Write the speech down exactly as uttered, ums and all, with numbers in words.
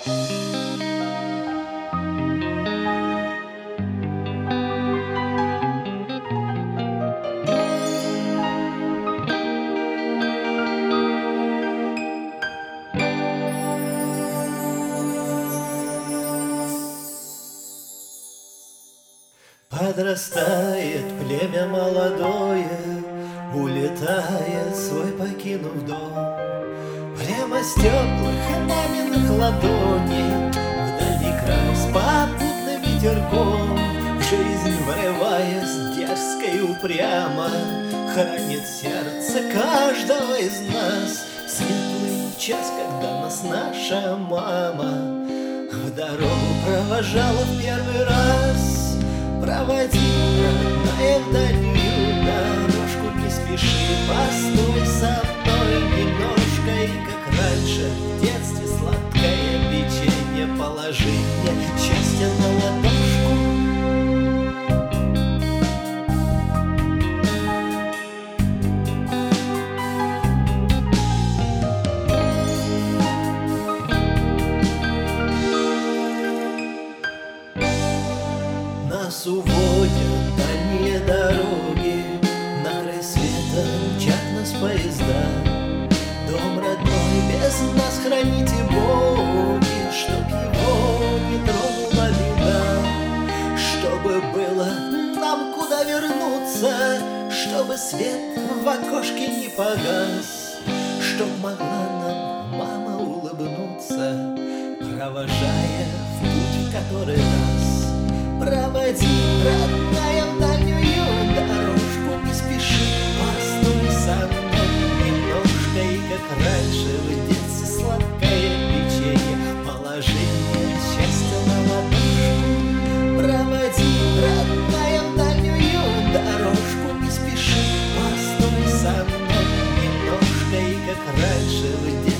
Подрастает племя молодое, улетая свой покинув дом. Прямо с теплых маминых ладоней в дальний край с попутным ветерком жизнь, врываясь дерзко и упрямо, хранит сердце каждого из нас. Светлый час, когда нас наша мама в дорогу провожала в первый раз. Проводи, родная, в дальнюю дорожку, не спеши, постой со мной немножко. И как раньше в детстве сладкое печенье положи мне счастье на ладошку. Нас уводят дальние дороги, на край света мчат нас поезда. Дом родной без нас храните боги, чтоб его не тронула беда. Чтобы было нам куда вернуться, чтобы свет в окошке не погас, чтоб могла нам мама улыбнуться, провожая в путь, который нас. Проводи, родная, в дальнюю дорожку, не спеши, постой со мной немножко. И как раньше в детстве сладкое печенье положи мне счастье на ладошку. Проводи, родная, в дальнюю дорожку, не спеши, постой со мной немножко. И как раньше в детстве